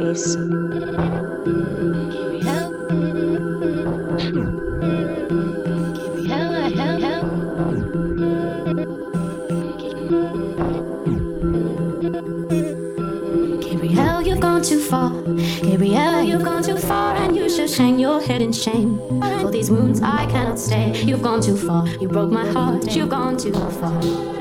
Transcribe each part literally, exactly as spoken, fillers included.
place. Gabrielle, you've gone too far. Gabrielle, you've gone too far, and you should hang your head in shame. For these wounds I cannot stay. You've gone too far. You broke my heart. You've gone too far.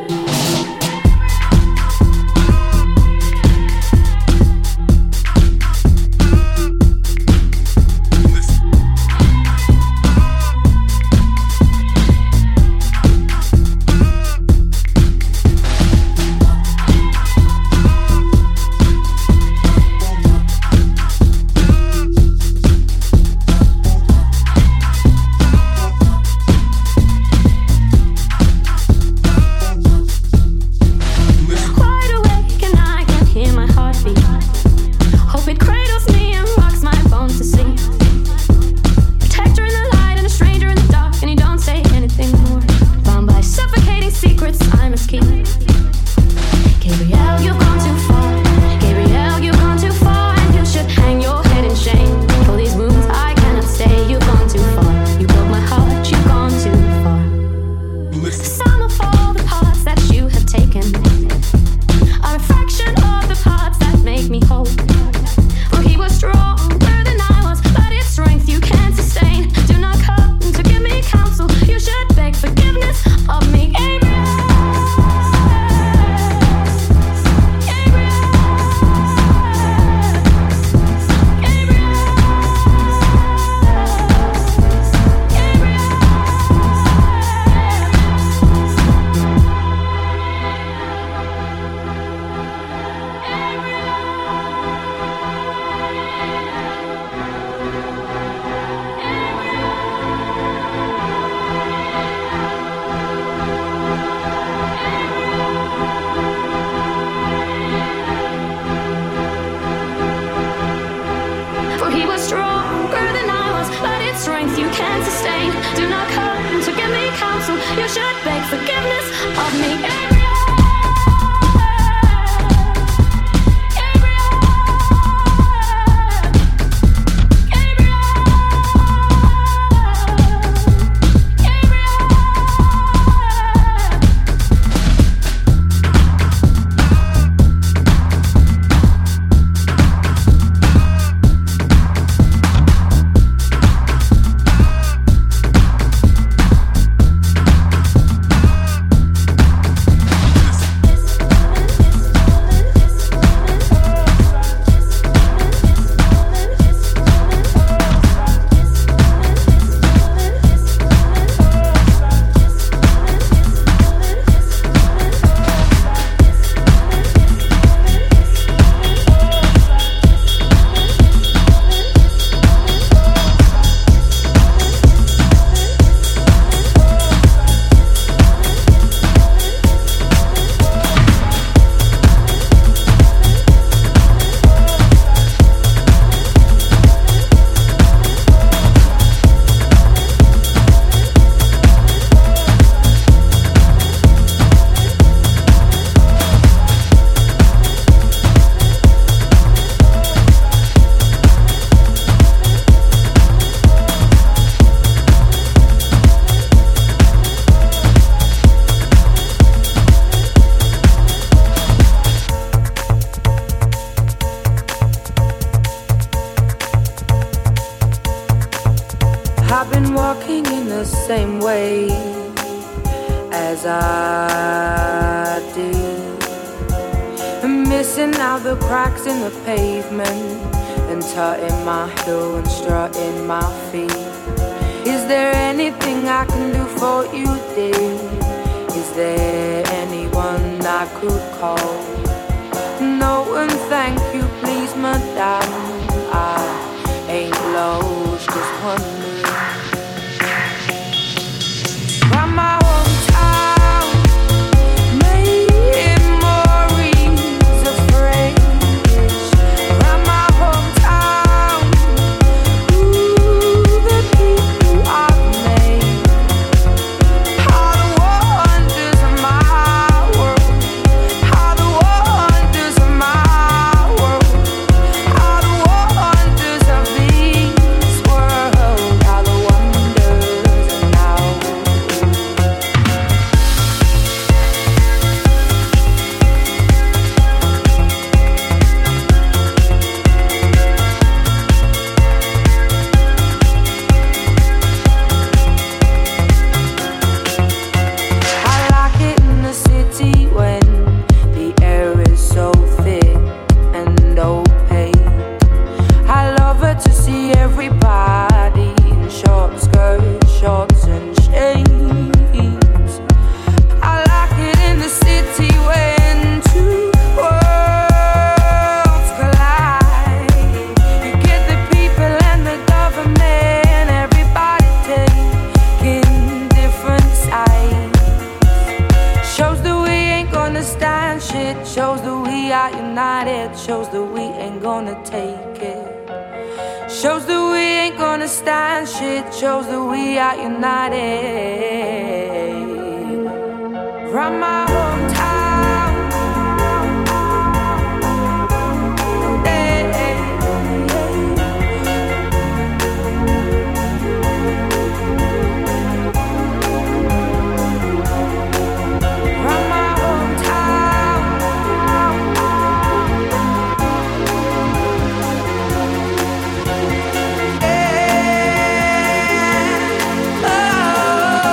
I've been walking in the same way as I did, missing out the cracks in the pavement and tutting my heel and strutting my feet. Is there anything I can do for you, dear? Is there anyone I could call? No, and thank you, please, madame. I ain't lost, just wondering. By my hometown, memories of phrase. By my hometown, ooh, the people I've made. All the wonders of my world. All the wonders of my world. All the united shows that we ain't gonna take it. Shows that we ain't gonna stand shit. Shows that we are united. From my hometown. Oh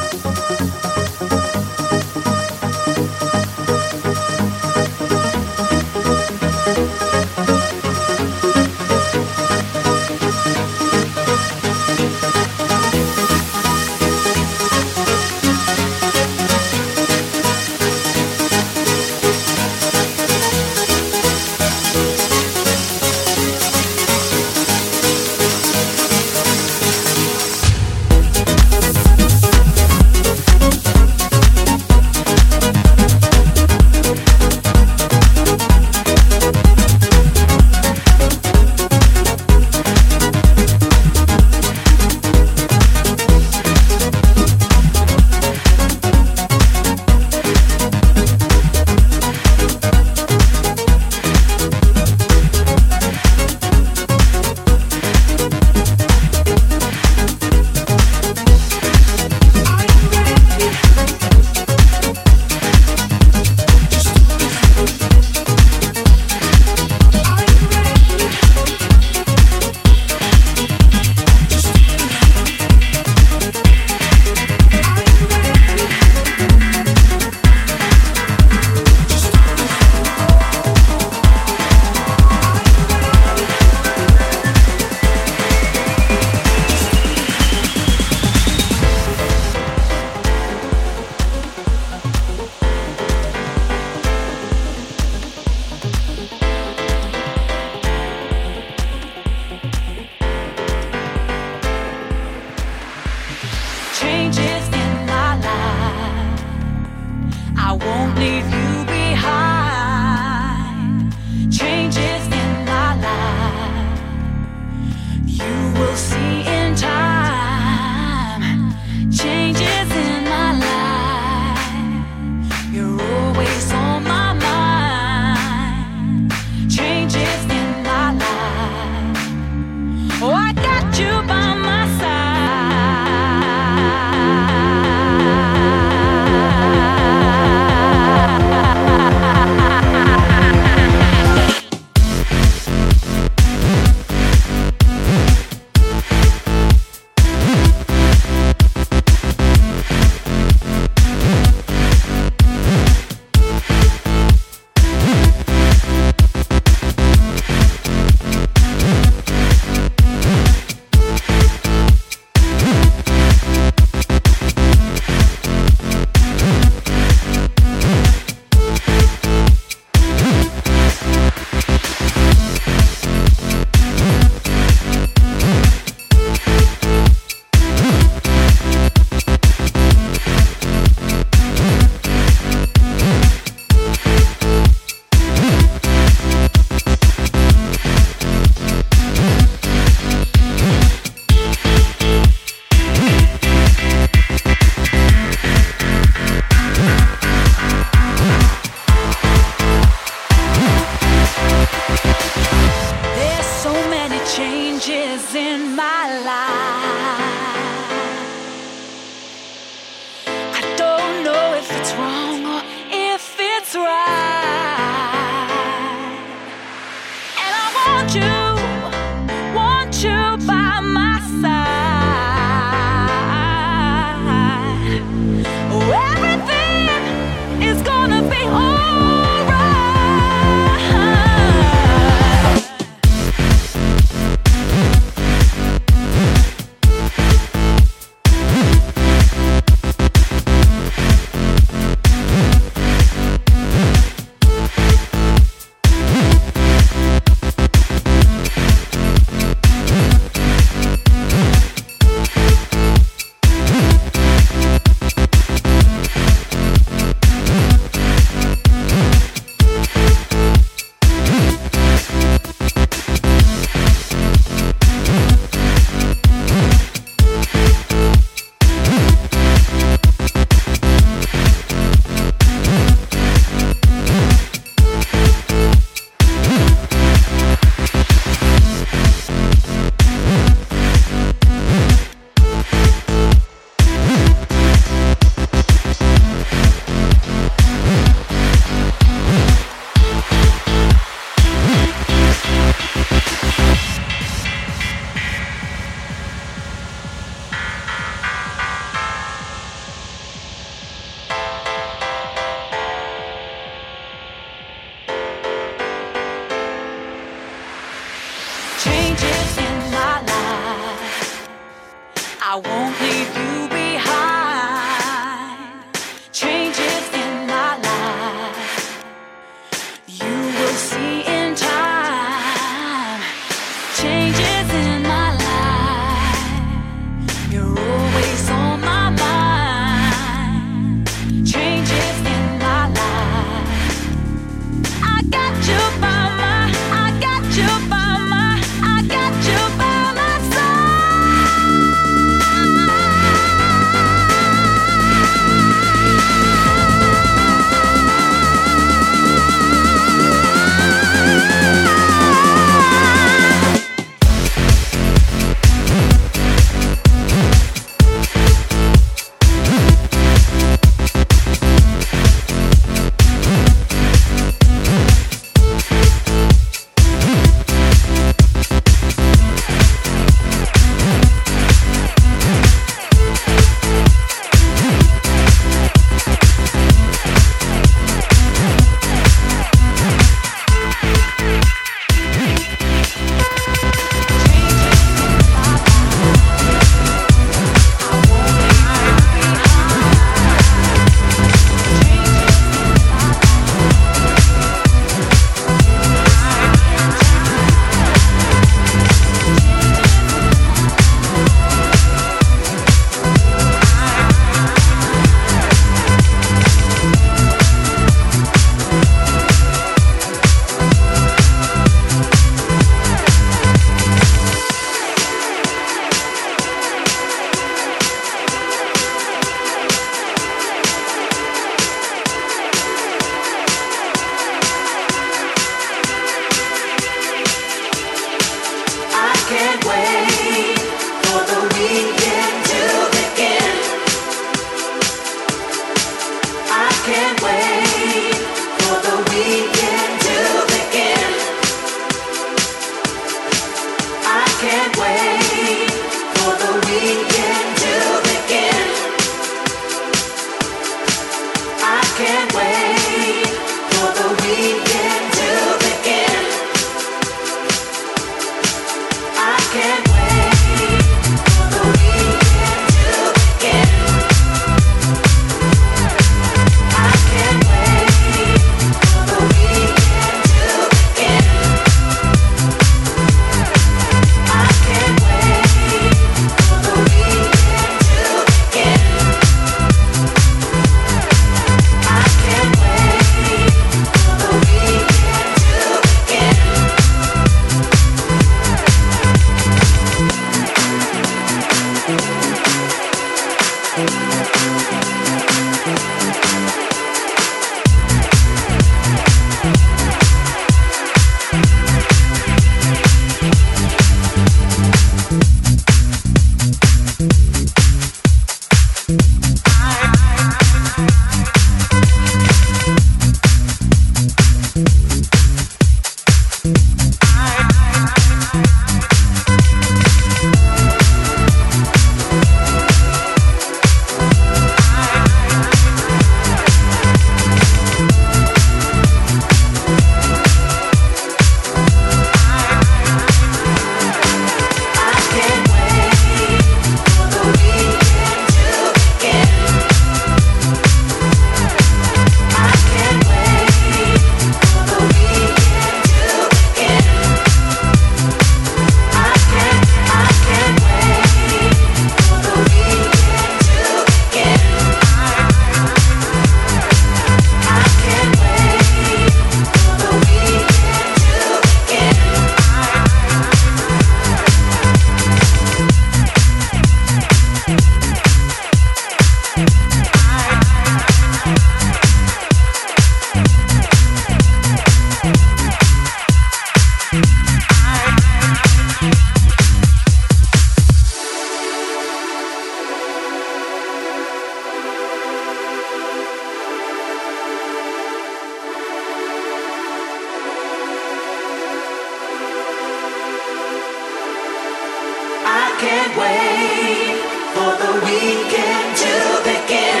can't wait for the weekend to begin.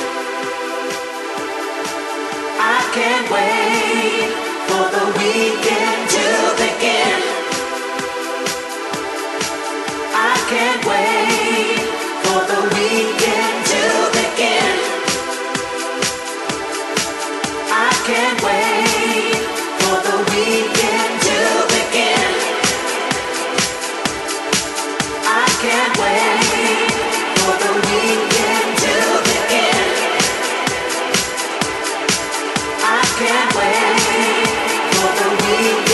I can't wait for the weekend to begin. I can't wait for the weekend to begin. I can't wait for the weekend to begin. I can't wait for the weekend to begin. I can't wait for the weekend.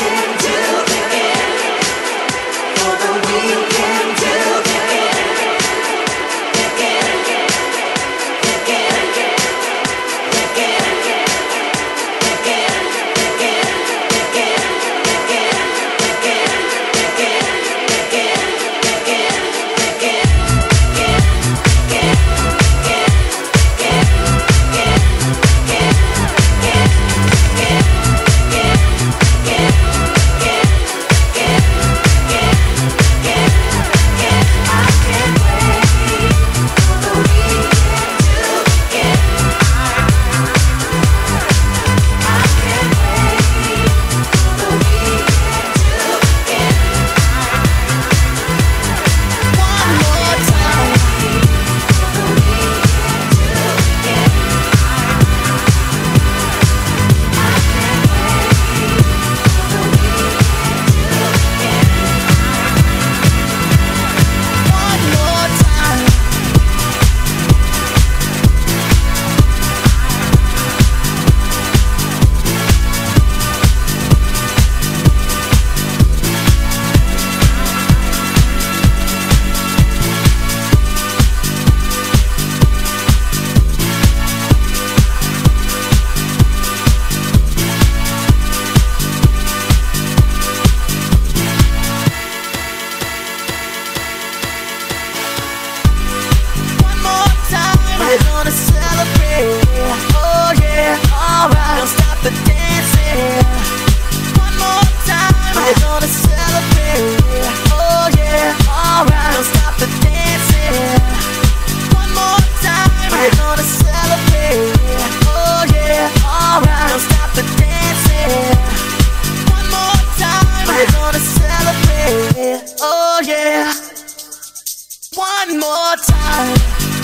more time.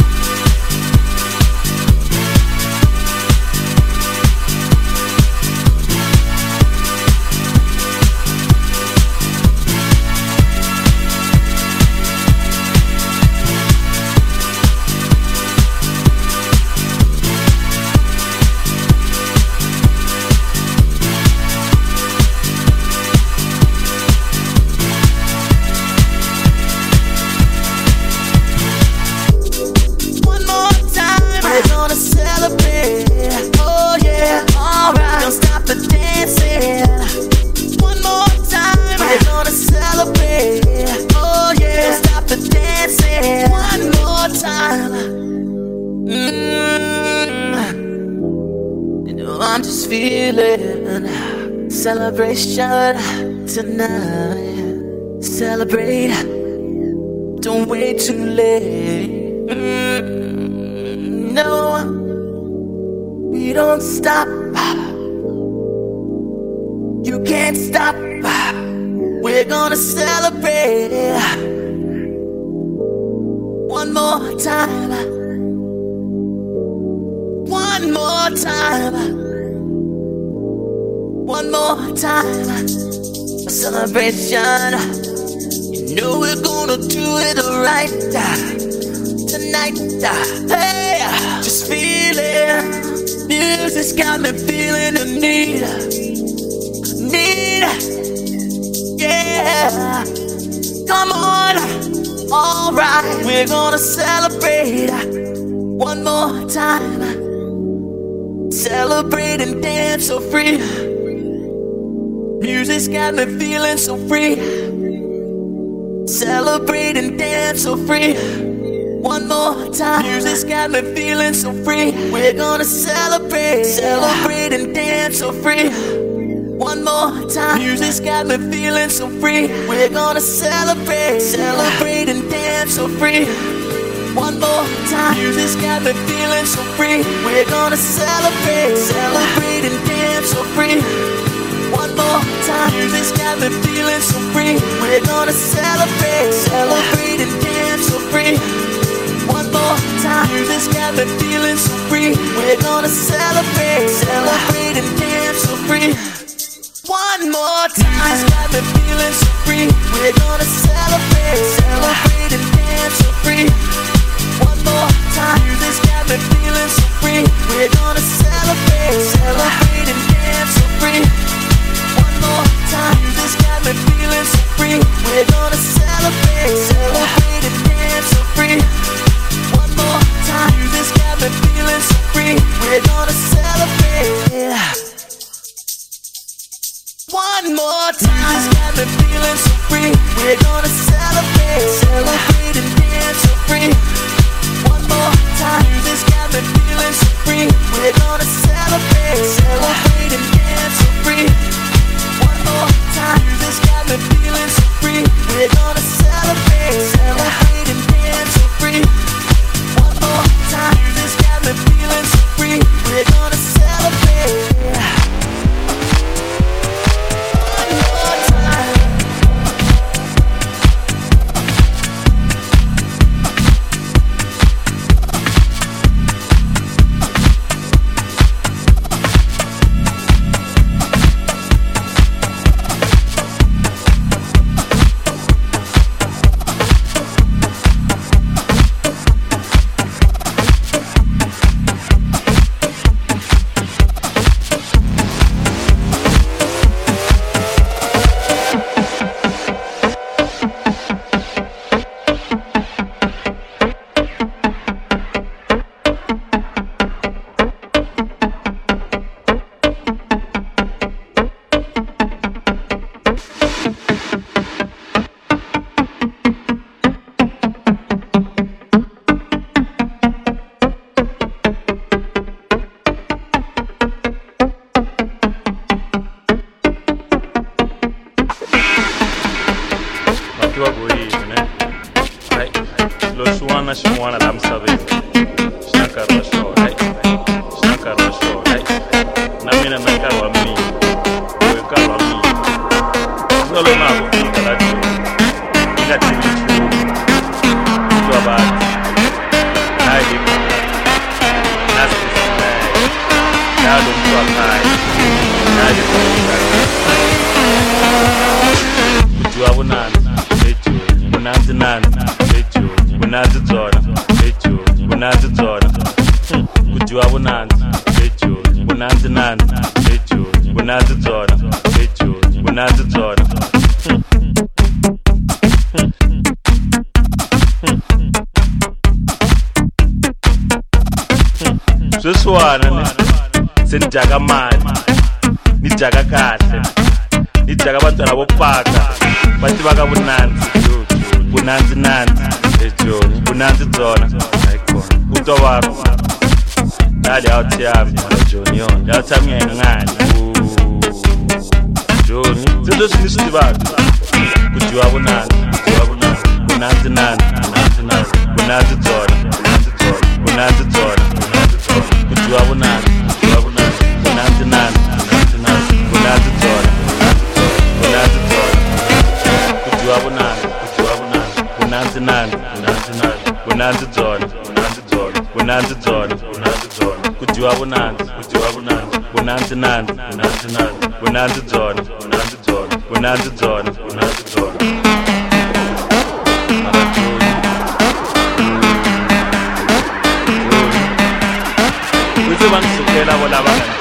Celebration tonight. Celebrate. Don't wait too late. Mm, no, we don't stop. You can't stop. We're gonna celebrate one more time. One more time. One more time, a celebration. You know we're gonna do it right tonight. Hey, just feel it. Music's got me feeling the need, need. Yeah, come on, alright. We're gonna celebrate one more time. Celebrate and dance so free. Music's got me feeling so free. Celebrate and dance so free. One more time. Music's got me feeling so free. We're gonna celebrate. Celebrate and dance so free. One more time. Music's got me feeling so free. We're gonna celebrate. Celebrate and dance so free. One more time. Music's got me feeling so free. We're gonna celebrate. Celebrate and dance so free. One more time, music's got me feeling so free. We're gonna celebrate, celebrate and dance so free. One more time, music's got me feeling so free. We're gonna celebrate, celebrate and dance so free. One more time, music's got me feeling so free. We're gonna celebrate, celebrate and dance so free. One more time, music's got me feeling so free. We're gonna celebrate, celebrate and dance so free. One more time, music's got me feeling so free. We're gonna celebrate, celebrate and dance so free. One more time, music's got me feeling so free. We're gonna celebrate. One more time, music's got me feeling so free. We're gonna celebrate, celebrate and dance so free. One more time, music's got me feeling so free. We're gonna celebrate, celebrate and dance so free. One more time, music's got me feeling so free. We're gonna celebrate, celebrate and dance so free. One more time, music's got me feeling so free. We're gonna celebrate. One more time. Solo mago, la io, io nalo mswakhaya nalo kuthiwa bunani ejoni bunanzi nani ejoni bunanzi zona ejoni bunanzi zona kuthiwa bunani ejoni bunanzi nani ejoni bunanzi zona ejoni bunanzi zona sweswana ne senijaka mali nijaka kahle nijaka abantwana bopaka bathi baka bunanzi bunanzi nanzi ejoni bunanzi zona ayikhona utobako nali out yami ejoni yona yathami ngengani joni zinto sinisibatu kuthiwa bunanzi kuthiwa bunanzi bunanzi nanzi bunanzi nanzi bunanzi zona bunanzi zona bunanzi zona kuthiwa bunanzi kuthiwa bunanzi bunanzi nanzi bunanzi nanzi bunanzi zona bunanzi zona kuthiwa bunanzi kuthiwa bunanzi bunanzi nanzi bunanzi nanzi bunanzi zona bunanzi zona bunanzi zona bunanzi zona kuthiwa bunanzi kuthiwa bunanzi bunanzi nanzi bunanzi nanzi bunanzi zona bunanzi zona bunanzi zona bunanzi zona Kuze bangisukela bona bangani